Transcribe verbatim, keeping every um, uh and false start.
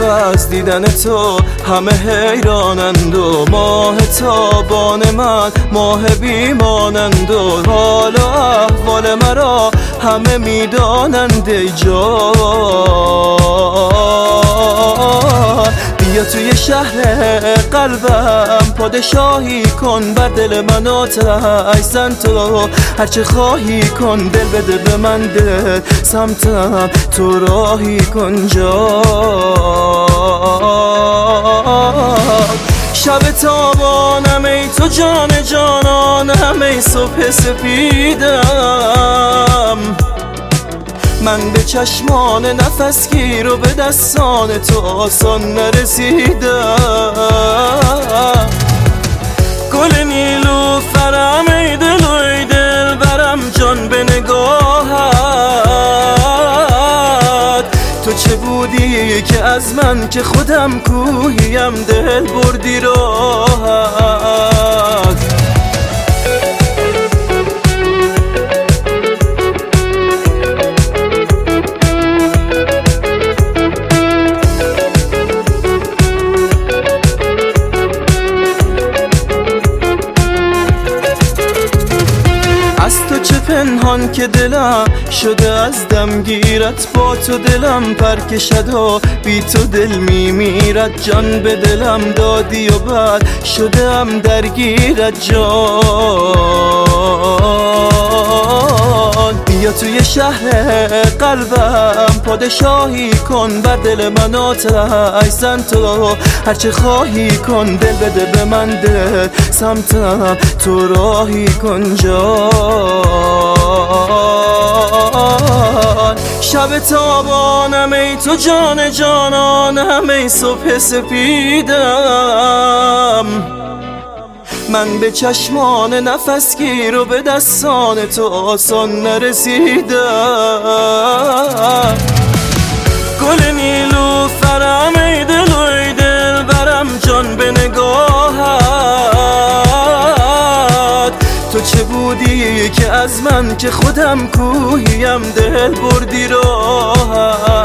از دیدن تو همه حیرانند و ماه تابان من ماه بیمانند و حال و احوال مرا همه میدانند ای جان. بیا توی شهر قلبم پادشاهی کن بر دل من آتش زن تو هرچه خواهی کن دل بده به من دل سمتم تو راهی کن جان. شب تابانم ای تو جان جانانم ای صبح سپیدم من به چشمان نفس گیر و به دستان تو آسان نرسیدم. گل نیلوفرم ای دل و ای دل برم جان به نگاهت تو چه بودی که از من که خودم کوهیم دل بردی راحت. از تو چه پنهان که دلم شده از دمگیرت با تو دلم پرکشد و بی تو دل میمیرد جان به دلم دادی و بعد شده ام درگیرت جان. بیا توی شهر قلبم پادشاهی کن بر دل من آتش زن تو هرچه خواهی کن دل بده به من دل سمتم تو راهی کن جان. شب تابانم ای تو جان جانانم ای صبح سپیدم من به چشمان نفس گیر و به دستان تو آسان نرسیدم. گل نیلوفرم ای دل و ای دل برم جان به نگاهت تو چه بودی که از من که خودم کوهیم دل بردی راحت.